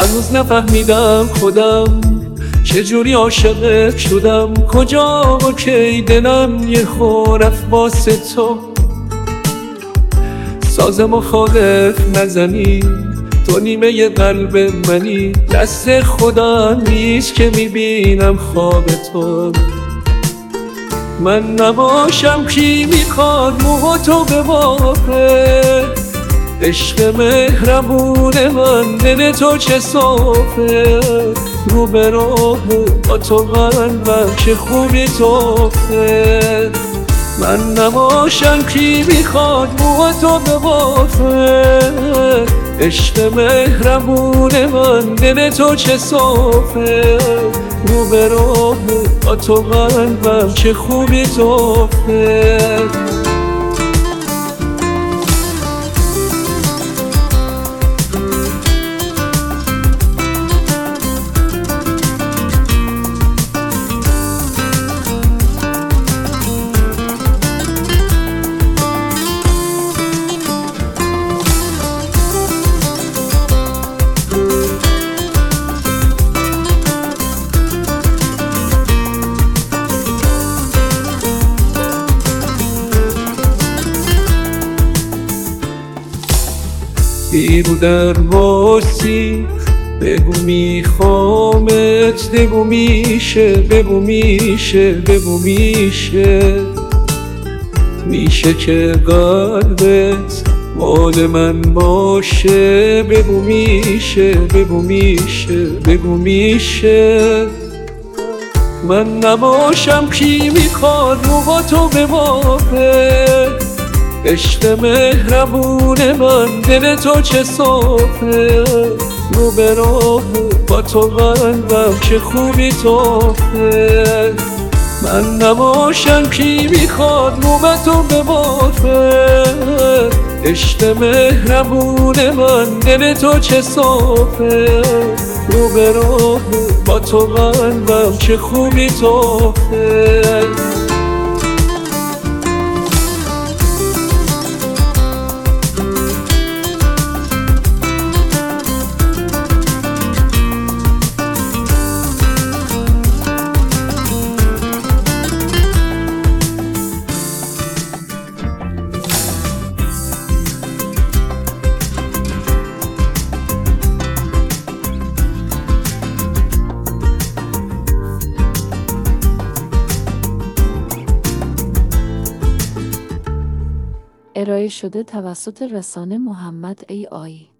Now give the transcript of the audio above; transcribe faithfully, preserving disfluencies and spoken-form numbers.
هنوز نفهمیدم خودم چجوری عاشقت شدم، کجا و کی دلم یه خورف واسه تو. ساز مخالف نزنی، تو نیمه قلب منی، دست خدا نیست که میبینم خواب تو. من نباشم کی میخواد موها تو ببافه، عشق مهربون من دل تو چه صافه، رو به راه با تو قلبم چه خوبی توفه. من نباشم کی میخواد موها تو ببافه، عشق مهربون من دل تو چه صافه، رو به راه با تو قلبم چه خوبی توفه. بیرو در باسی بگو میخوامت، بگو میشه، بگو میشه، بگو میشه. میشه که قلبت مال من باشه، بگو میشه، بگو میشه، بگو میشه. من نباشم کی میخواد رو با تو ببافه، عشق مهربون من دل تو چه صافه، رو به راه با تو قلبم چه خوبی توفه. من نباشم کی میخواد رو به تو ببافه، عشق مهربون من دل تو چه صافه، رو به راه با تو قلبم چه خوبی توفه. ارائه شده توسط رسانه محمد ای آی